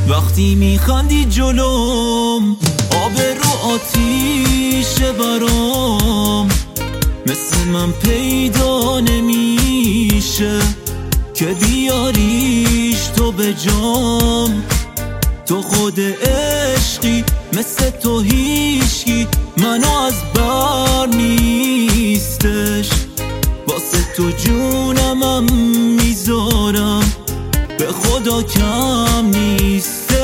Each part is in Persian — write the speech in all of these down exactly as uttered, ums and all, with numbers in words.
وقتی میخندی جلوم، آب رو آتیشه برام، مثل من پیدا نمیشه که بیاریش تو به جام. تو خود عشقی، مثل تو هیچکی منو از بر نیستش. واسه تو جونمم میذارم، به خدا کم نیستش.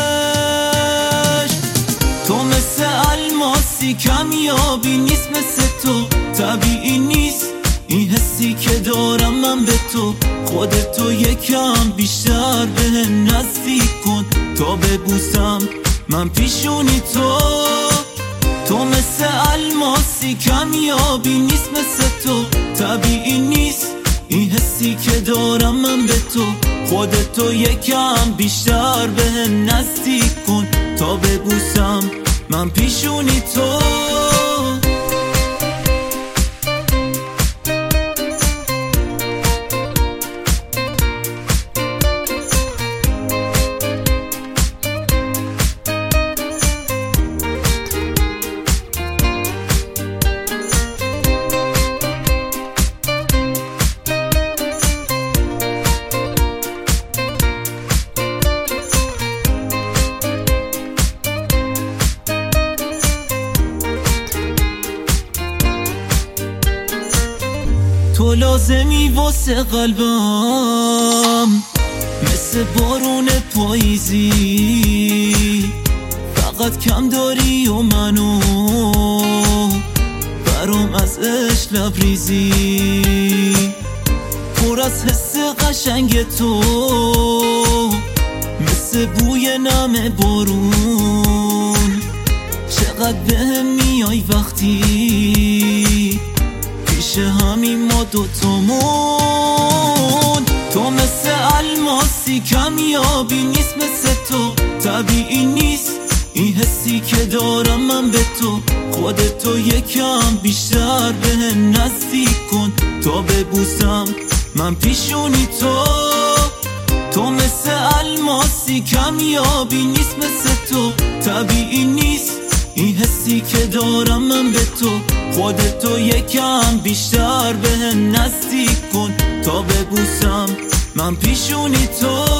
تو مثل الماسی کمیابی نیست، مثل تو طبیعی نیست این حسی که دارم من به تو. خودتو یکم بیشتر به نزدیک کن تا ببوسم من پیشونی تو. تو مثل الماسی کمیابی نیست، مثل تو طبیعی نیست این حسی که دارم من به تو. خودتو یکم بیشتر به نزدیک کن تا ببوسم من پیشونی تو. تو لازمی واسه قلبم، مثل بارون پاییزی. فقط کم داری و منو برام از عشق لبریزی. پر از حس قشنگ تو، مثل بوی نم بارون. چقدر بهم میای وقتی پیش همین ما دوتامون. تو مثل الماسی کمیابی نیست، مثل تو طبیعی نیست این حسی که دارم من به تو. خودتو یکم بیشتر به نزدیک کن تا ببوسم من پیشونی تو. تو مثل الماسی کمیابی نیست، مثل تو طبیعی نیست این حسی که دارم من به تو. خودتو یکم بیشتر به نزدیک کن تا ببوسم من پیشونی تو.